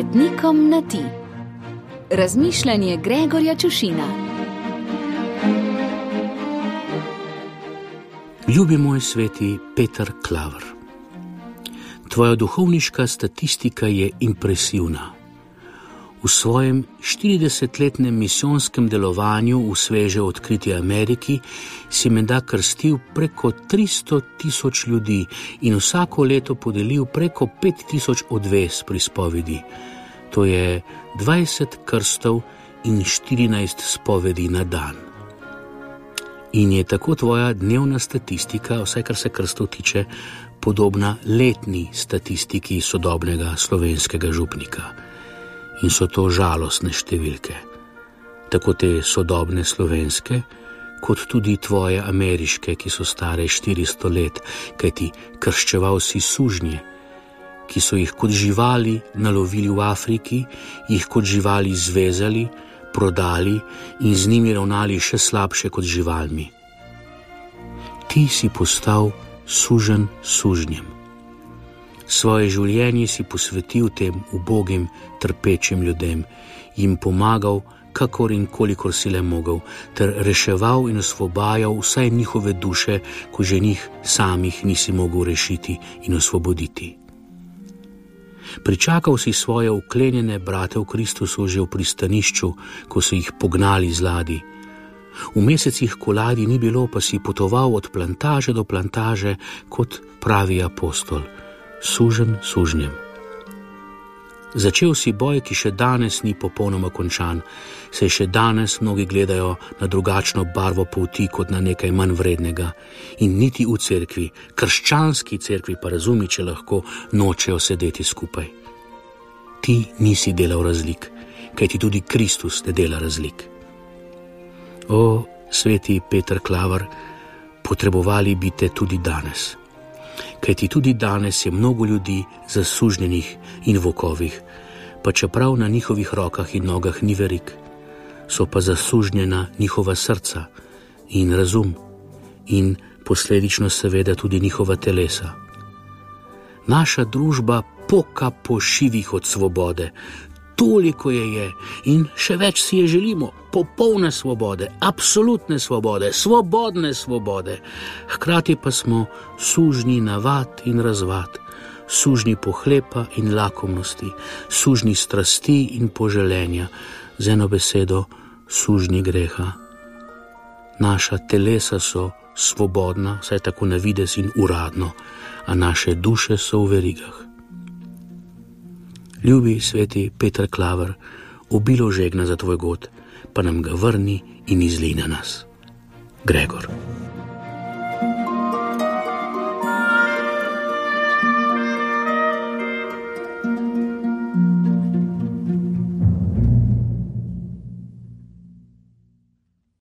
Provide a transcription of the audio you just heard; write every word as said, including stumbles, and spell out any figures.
svetnikom na ti. Razmišljanje Gregorja Čušina. Ljubi moj sveti Peter Klaver, tvoja duhovniška statistika je impresivna. V svojem štiridesetletnem misijonskem delovanju v sveže odkriti Ameriki si menda krstil preko tristo tisoč ljudi in vsako leto podelil preko pet tisoč odvez pri spovedi. To je dvajset krstov in štirinajst spovedi na dan. In je tako tvoja dnevna statistika, vsaj kar se krstov tiče, podobna letni statistiki sodobnega slovenskega župnika. In so to žalostne številke. Tako te sodobne slovenske, kot tudi tvoje ameriške, ki so stare štiristo let, kajti krščeval si sužnje, ki so jih kot živali nalovili v Afriki, jih kot živali zvezali, prodali in z njimi ravnali še slabše kot živalmi. Ti si postal suženj sužnjem. Svoje življenje si posvetil tem ubogim, trpečim ljudem, jim pomagal, kakor in kolikor si le mogel, ter reševal in osvobajal vsaj njihove duše, ko že njih samih nisi mogel rešiti in osvoboditi. Pričakal si svoje uklenjene brate v Kristusu že v pristanišču, ko so jih pognali z ladij. V mesecih, ko ladij ni bilo, pa si potoval od plantaže do plantaže kot pravi apostol, suženj sužnjem. Začel si boj, ki še danes ni popolnoma končan, saj še danes mnogi gledajo na drugačno barvo polti kot na nekaj manj vrednega in niti v cerkvi, krščanski cerkvi pa razumi, če lahko, nočejo sedeti skupaj. Ti nisi delal razlik, kajti tudi Kristus ne dela razlik. O, sveti Peter Klaver, potrebovali bi te tudi danes. Kajti tudi danes je mnogo ljudi zasužnjenih in v okovih, pa čeprav na njihovih rokah in nogah ni verig, so pa zasužnjena njihova srca in razum in posledično seveda tudi njihova telesa. Naša družba poka po šivih od svobode, toliko je je in še več si je želimo, popolne svobode, absolutne svobode, svobodne svobode. Hkrati pa smo sužnji navad in razvad, sužnji pohlepa in lakomnosti, sužnji strasti in poželenja, z eno besedo sužnji greha. Naša telesa so svobodna, saj tako na videz in uradno, a naše duše so v verigah. Ljubi sveti Peter Klaver, obilo žegna za tvoj god, pa nam ga vrni in izlij na nas. Gregor.